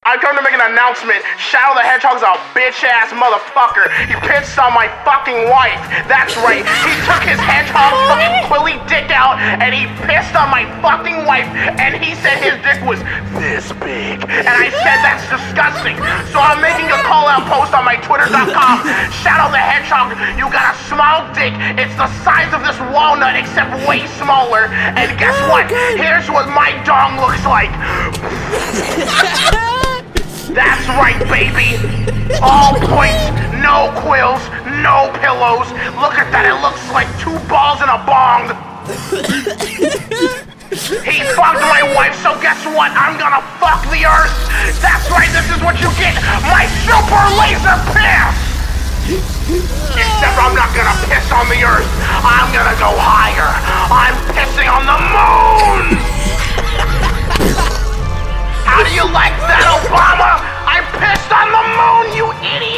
I come to make an announcement. Shadow the Hedgehog's a bitch-ass motherfucker. He pissed on my fucking wife. That's right. He took his hedgehog fucking quilly dick out and he pissed on my fucking wife and he said his dick was this big. And I said that's disgusting. So I'm making a call-out post on my twitter.com. Shadow the Hedgehog, you got a small dick. It's the size of this walnut except way smaller. And guess what? Here's what my dong looks like. That's right, baby. All points, no quills, no pillows. Look at that, it looks like two balls in a bong. He fucked my wife, so guess what? I'm gonna fuck the earth. That's right, this is what you get. My super laser piss. Except I'm not gonna piss on the earth. I'm gonna go higher. I'm pissing on the moon. How do you like that, Obama? I pissed on the moon, you idiot!